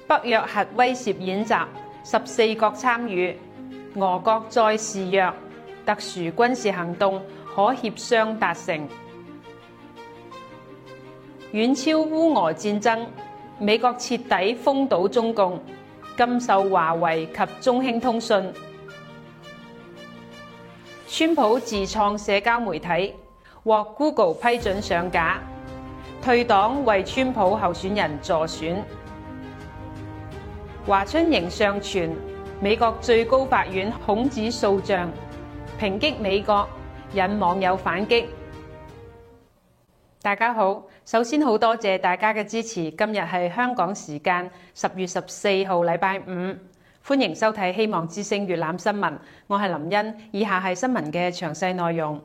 北約核威懾演習，14國參與，俄國再示弱，特殊軍事行動可協商達成。遠超烏俄戰爭，美國徹底封堵中共，禁售華為及中興通訊。川普自創社交媒體，獲 Google 批准上架，退黨為川普候選人助選。華春瑩上傳美國最高法院孔子塑像，抨擊美國，引網友反擊。大家好，首先好多謝大家嘅支持。今日係香港時間10月14號禮拜五，歡迎收睇希望之聲粵覽新聞，我係林茵。以下係新聞嘅詳細內容。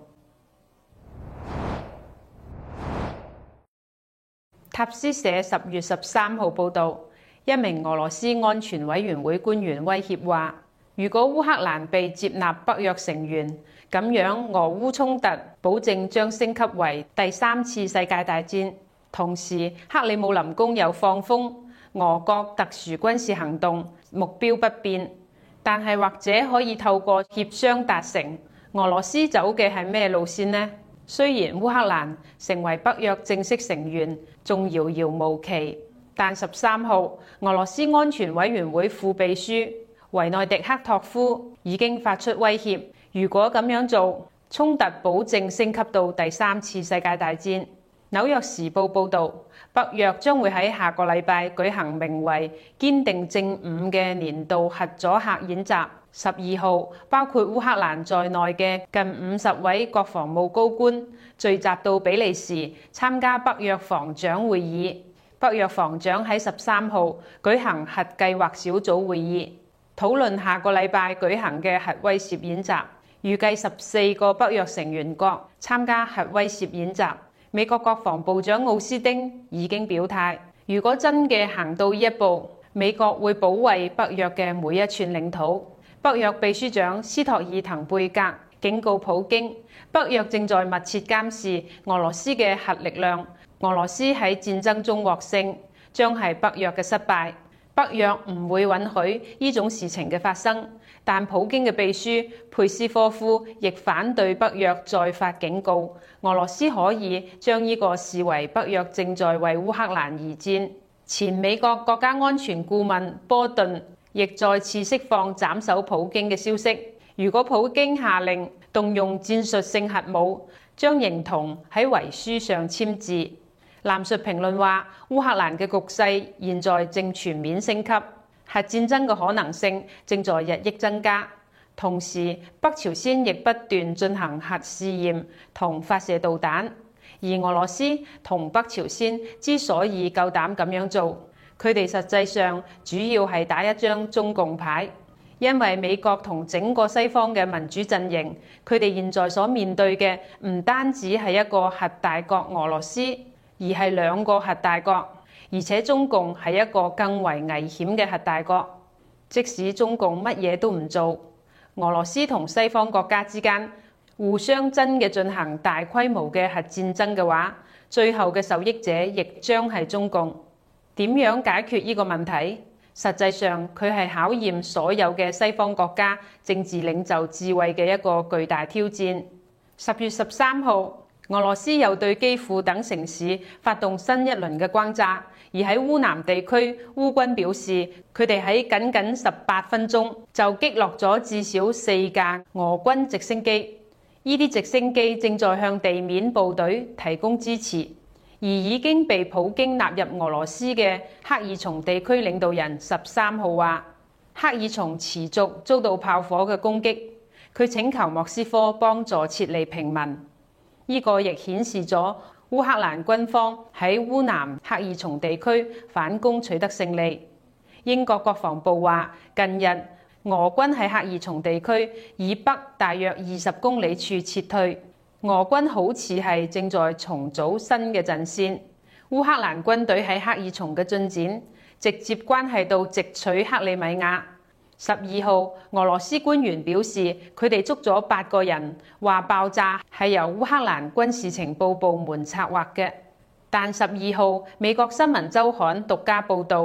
塔斯社10月13號報導，一名俄羅斯安全委員會官員威脅話，如果烏克蘭被接納北約成員，咁樣俄烏衝突保證將升級為第3次世界大戰。同時，克里姆林宮又放風，俄國特殊軍事行動目標不變，但係或者可以透過協商達成。俄羅斯走嘅係咩路線呢？雖然烏克蘭成為北約正式成員仲遙遙無期，但13號俄羅斯安全委員會副秘書維內迪克托夫已經發出威脅，如果咁樣做，衝突保證升級到第3次世界大戰。紐約時報報導，北約將會喺下個禮拜舉行名為「堅定正午」嘅年度核阻嚇演習。12號，包括烏克蘭在內嘅近50位國防務高官聚集到比利時參加北約防長會議。北約防長喺13號舉行核計劃小組會議，討論下個禮拜舉行嘅核威懾演習。預計14個北約成員國參加核威懾演習。美國國防部長奧斯丁已經表態，如果真嘅行到呢一步，美國會保衛北約嘅每一寸領土。北約秘書長斯托爾滕貝格警告普京，北約正在密切監視俄羅斯嘅核力量。俄羅斯喺戰爭中獲勝，將係北約嘅失敗。北約唔會允許呢種事情嘅發生，但普京嘅秘書佩斯科夫亦反對北約再發警告，俄羅斯可以將呢個視為北約正在為烏克蘭而戰。前美國國家安全顧問波頓亦再次釋放斬首普京嘅消息，如果普京下令動用戰術性核武，將形同喺遺書上簽字。藍述評論話，烏克蘭嘅局勢現在正全面升級，核戰爭嘅可能性正在日益增加。同時，北朝鮮亦不斷進行核試驗同發射導彈，而俄羅斯同北朝鮮之所以夠膽咁樣做，佢哋實際上主要係打一張中共牌，因為美國同整個西方嘅民主陣營，佢哋現在所面對嘅唔單止係一個核大國俄羅斯，而係兩個核大國，而且中共係一個更為危險嘅核大國。即使中共乜嘢都唔做，俄羅斯同西方國家之間互相真嘅進行大規模嘅核戰爭嘅話，最後嘅受益者亦將係中共。點樣解決呢個問題？實際上，佢係考驗所有嘅西方國家政治領袖智慧嘅一個巨大挑戰。10月13號，俄羅斯又對基輔等城市發動新一輪嘅轟炸，而喺烏南地區，烏軍表示佢哋喺僅18分鐘就擊落咗至少4架俄軍直升機。呢啲直升機正在向地面部隊提供支持。而已經被普京納入俄羅斯嘅克爾松地區領導人13號話，克爾松持續遭到炮火嘅攻擊，佢請求莫斯科幫助撤離平民。呢個亦顯示咗烏克蘭軍方喺烏南克爾松地區反攻取得勝利。英國國防部話，近日俄軍喺克爾松地區以北大約20公里處撤退。俄軍好似係正在重組新嘅陣線。烏克蘭軍隊喺克爾松嘅進展，直接關係到直取克里米亞。12號，俄羅斯官員表示，佢哋捉咗8個人，話爆炸係由烏克蘭軍事情報部門策劃嘅。但12號，美國新聞週刊獨家報導，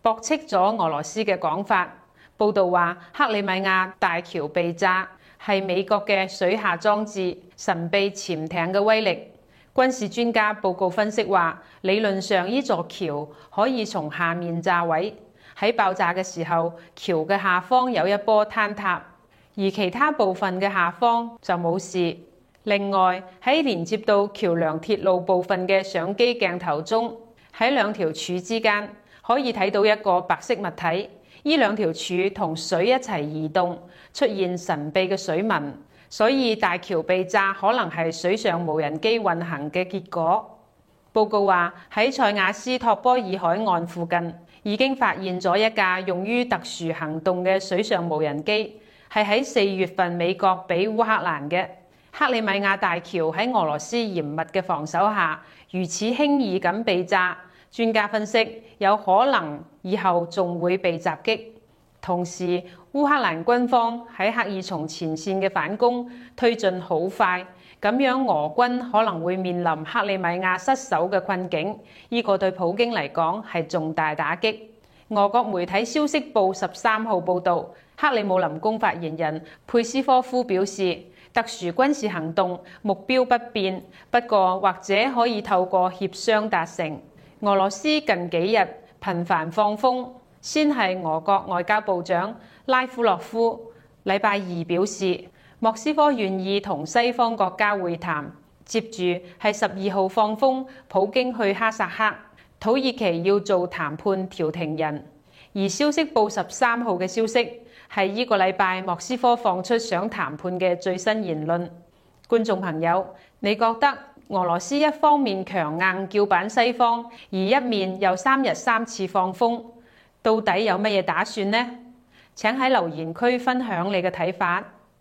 駁斥咗俄羅斯嘅講法。報道話，克里米亞大橋被炸係美國嘅水下裝置神秘潛艇嘅威力。軍事專家報告分析話，理論上呢座橋可以從下面炸毀，喺爆炸嘅時候，橋嘅下方有一波坍塌，而其他部分嘅下方就冇事。另外，喺連接到橋梁鐵路部分嘅相機鏡頭中，喺兩條柱之間可以睇到一個白色物體，呢兩條柱同水一齊移動，出現神秘嘅水紋。所以大橋被炸可能係水上無人機運行嘅結果。報告話，喺塞瓦斯托波爾海岸附近已經發現咗一架用於特殊行動嘅水上無人機，係喺4月份美國俾烏克蘭嘅。克里米亞大橋喺俄羅斯嚴密嘅防守下如此輕易咁被炸，專家分析有可能以後仲會被襲擊。同時，烏克蘭軍方喺克爾松前線嘅反攻推進好快，咁樣俄軍可能會面臨克里米亞失守嘅困境，呢個對普京嚟講係重大打擊。俄國媒體消息報13號報導，克里姆林宮發言人佩斯科夫表示，特殊軍事行動目標不變，不過或者可以透過協商達成。俄羅斯近幾日頻繁放風。先係俄國外交部長拉夫洛夫禮拜二表示，莫斯科願意同西方國家會談。接住係12號放風，普京去哈薩克，土耳其要做談判調停人。而消息報13號嘅消息係呢個禮拜莫斯科放出想談判嘅最新言論。觀眾朋友，你覺得俄羅斯一方面強硬叫板西方，而一面又3日3次放風，到底有乜嘢打算呢？請喺留言區分享你嘅睇法。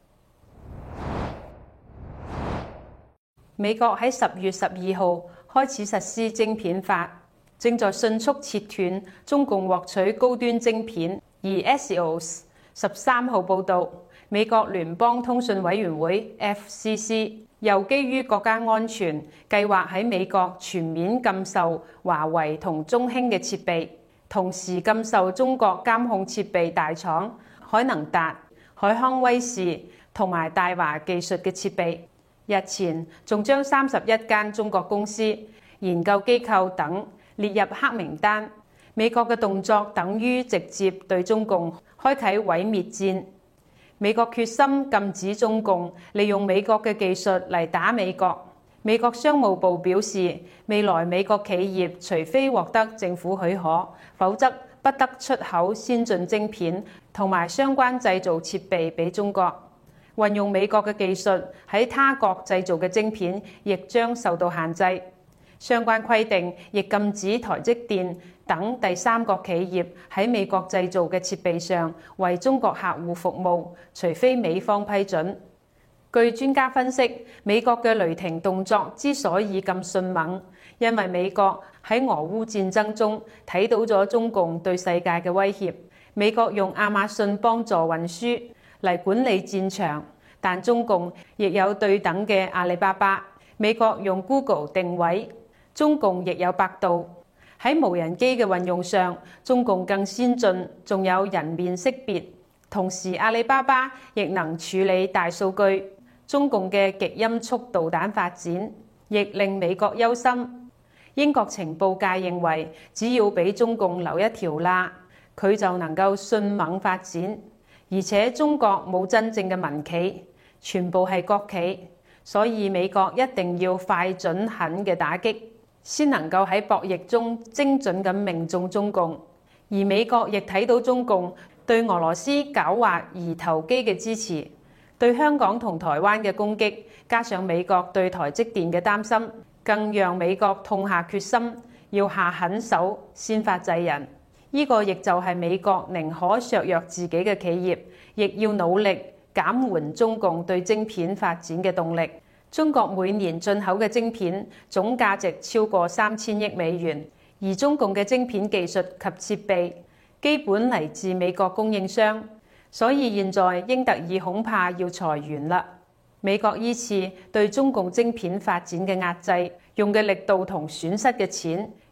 美國喺10月12號開始實施晶片法，正在迅速切斷中共獲取高端晶片。而 Axios 13號報導，美國聯邦通訊委員會 FCC 又基於國家安全，計劃喺美國全面禁售華為同中興嘅設備。同時禁售中國監控設備大廠海能達、海康威視同埋大華技術嘅設備。日前仲將31間中國公司、研究機構等列入黑名單。美國嘅動作等於直接對中共開啟毀滅戰。美國決心禁止中共利用美國嘅技術嚟打美國。美國商務部表示，未來美國企業除非獲得政府許可，否則不得出口先進晶片同埋相關製造設備俾中國。運用美國嘅技術喺他國製造嘅晶片亦將受到限制。相關規定亦禁止台積電等第三國企業喺美國製造嘅設備上為中國客戶服務，除非美方批准。據專家分析，美國嘅雷霆動作之所以咁迅猛，因為美國喺俄烏戰爭中睇到咗中共對世界嘅威脅。美國用亞馬遜幫助運輸嚟管理戰場，但中共亦有對等嘅阿里巴巴。美國用 Google 定位，中共亦有百度。喺無人機嘅運用上，中共更先進，仲有人面識別。同時，阿里巴巴亦能處理大數據。中共嘅極音速導彈發展，亦令美國憂心。英國情報界認為，只要俾中共留一條罅，佢就能夠迅猛發展。而且中國冇真正嘅民企，全部係國企，所以美國一定要快準狠嘅打擊，先能夠喺博弈中精準咁命中中共。而美國亦睇到中共對俄羅斯狡猾而投機嘅支持。對香港同台灣嘅攻擊，加上美國對台積電嘅擔心，更讓美國痛下決心，要下狠手，先發制人。呢個亦就係美國寧可削弱自己嘅企業，亦要努力減緩中共對晶片發展嘅動力。中國每年進口嘅晶片總價值超過3000億美元，而中共嘅晶片技術及設備基本嚟自美國供應商。所以現在英特爾恐怕要裁員啦。美國依次對中共晶片發展嘅壓制，用嘅力度同損失嘅錢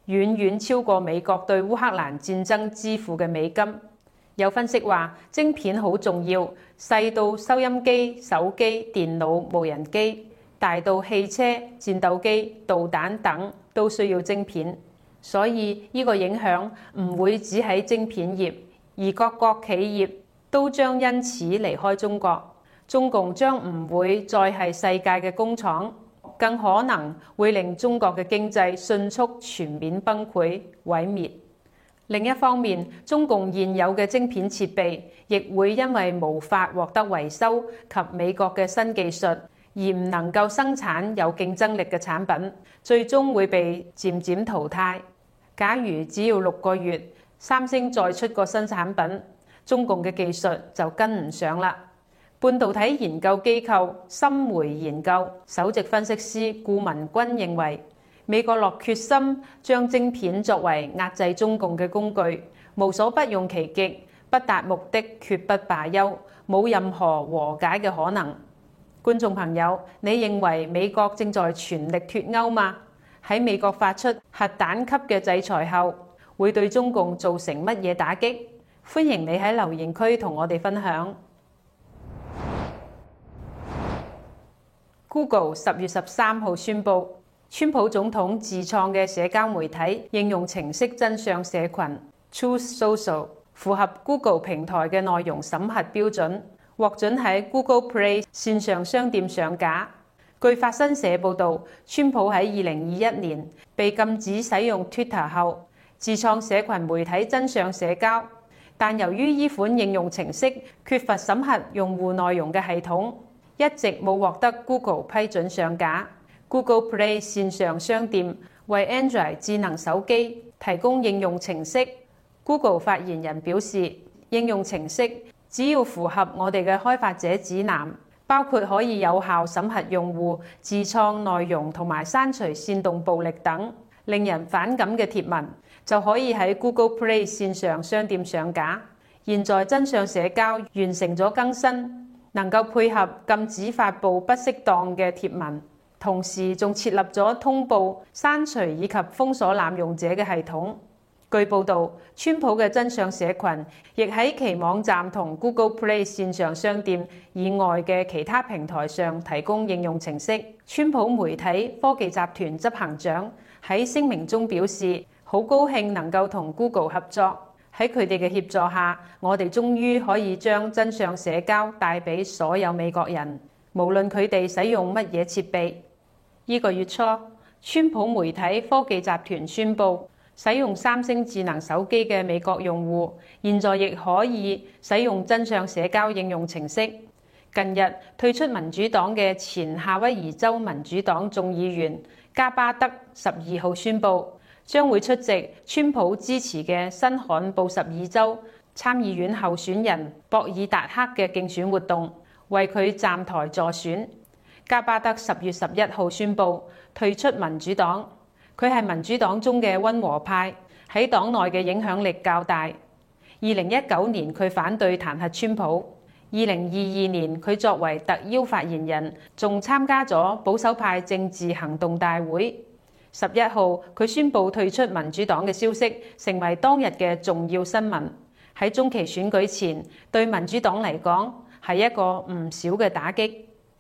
遠遠超過美國對烏克蘭戰爭支付嘅美金。有分析話，晶片好重要，細到收音機、手機、電腦、無人機，大到汽車、戰鬥機、導彈等都需要晶片。所以呢個影響唔會只喺晶片業，而各國企業都將因此離開中國。中共將唔會再係世界嘅工廠，更可能會令中國嘅經濟迅速全面崩潰毀滅。另一方面，中共現有嘅晶片設備亦會因為無法獲得維修及美國嘅新技術，而唔能夠生產有競爭力嘅產品，最終會被漸漸淘汰。假如只要6個月，三星再出個新產品，中共嘅技術就跟唔上啦。半導體研究機構芯媒研究首席分析師顧文軍認為，美國落決心將晶片作為壓制中共嘅工具，無所不用其極，不達目的決不罷休，冇任何和解嘅可能。觀眾朋友，你認為美國正在全力脫歐嗎？喺美國發出核彈級嘅制裁後，會對中共造成乜嘢打擊？歡迎你喺留言區同我哋分享。Google 10月13號宣布，川普總統自創嘅社交媒體應用程式真相社群 Truth Social 符合 Google 平台嘅內容審核標準，獲准喺 Google Play 線上商店上架。據法新社報導，川普喺2021年被禁止使用 Twitter 後，自創社群媒體真相社交，但由於呢款應用程式缺乏審核用戶內容嘅系統，一直冇獲得 Google 批准上架。Google Play 線上商店為 Android 智能手機提供應用程式。Google 發言人表示，應用程式只要符合我哋嘅開發者指南，包括可以有效審核用戶自創內容同埋刪除煽動暴力等令人反感嘅貼文，就可以喺 Google Play 線上商店上架。現在真相社交完成咗更新，能夠配合禁止發布不適當嘅貼文，同時仲設立咗通報、刪除以及封鎖濫用者嘅系統。據報導，川普嘅真相社群亦喺其網站同 Google Play 線上商店以外嘅其他平台上提供應用程式。川普媒體科技集團執行長喺聲明中表示，好高興能夠同 Google 合作，喺佢哋嘅協助下，我哋終於可以將真相社交帶俾所有美國人，無論佢哋使用乜嘢設備。呢個月初，川普媒體科技集團宣布，使用三星智能手機嘅美國用戶，現在亦可以使用真相社交應用程式。近日退出民主黨嘅前夏威夷州民主黨眾議員加巴德12號宣布，將會出席川普支持嘅新罕布什爾州參議院候選人博爾達克嘅競選活動，為佢站台助選。加巴德10月11號宣布退出民主黨。佢係民主黨中嘅溫和派，喺黨內嘅影響力較大。2019年佢反對彈劾川普，2022年佢作為特邀發言人，仲參加咗保守派政治行動大會。11號佢宣布退出民主黨嘅消息，成為當日嘅重要新聞。喺中期選舉前，對民主黨嚟講係一個唔少嘅打擊。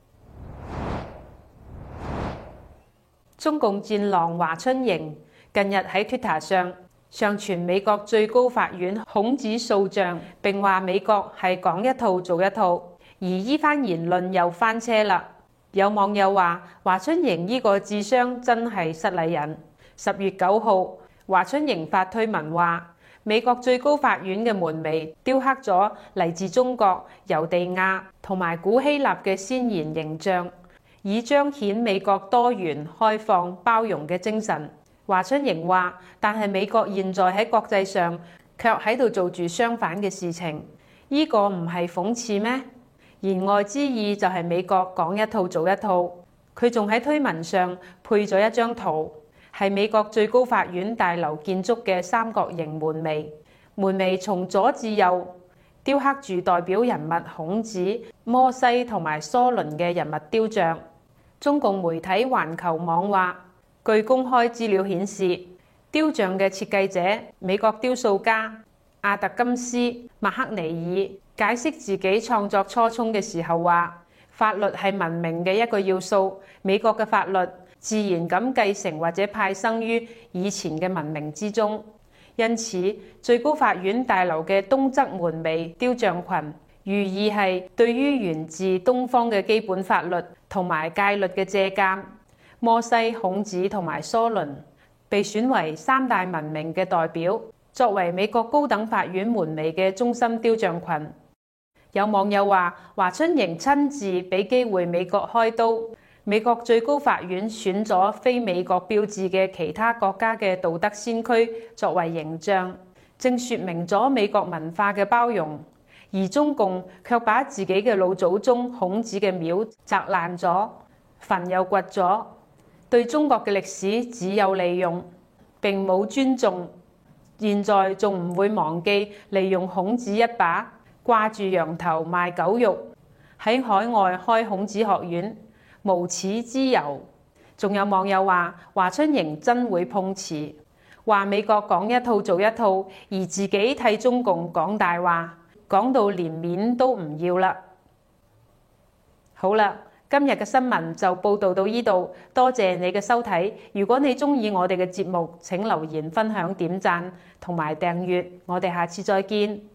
中共戰狼華春瑩近日喺 Twitter 上傳美國最高法院孔子塑像，並話美國係講一套做一套，而依番言論又翻車啦。有網友話華春瑩呢個智商真係失禮人。10月9號，華春瑩發推文話，美國最高法院嘅門楣雕刻咗嚟自中國、猶地亞同埋古希臘嘅先賢形象，以彰顯美國多元、開放、包容嘅精神。華春瑩話，但係美國現在喺國際上卻喺度做住相反嘅事情，呢個唔係諷刺咩？言外之意就係美國講一套做一套。佢仲喺推文上配咗一張圖，係美國最高法院大樓建築嘅三角形門楣，門楣從左至右雕刻住代表人物孔子、摩西同埋梭倫嘅人物雕像。中共媒體環球網話，據公開資料顯示， 雕像嘅設計者美國雕塑家阿特金斯·麥克尼爾解釋自己創作初衷嘅時候話：法律係文明嘅一個要素，美國嘅法律自然咁繼承或者派生於以前嘅文明之中。因此，最高法院大樓嘅東側門楣雕像群，寓意係對於源自東方嘅基本法律同埋戒律嘅借鑑。摩西、孔子同埋梭倫被選為三大文明嘅代表，作為美國高等法院門楣嘅中心雕像群。有網友話，華春瑩親自俾機會美國開刀，美國最高法院選咗非美國標誌嘅其他國家嘅道德先驅作為形象，正說明咗美國文化嘅包容。而中共卻把自己嘅老祖宗孔子嘅廟砸爛咗，墳又掘咗，對中國嘅歷史只有利用，並冇尊重。現在仲唔會忘記利用孔子一把，掛住羊頭賣狗肉，喺海外開孔子學院，無恥之尤。仲有網友話華春瑩真會碰瓷，話美國講一套做一套，而自己替中共講大話，講到連面都唔要啦。好啦，今日嘅新聞就報道到呢度，多謝你嘅收睇。如果你鍾意我哋嘅節目，請留言、分享、點讚同埋訂閱。我哋下次再見。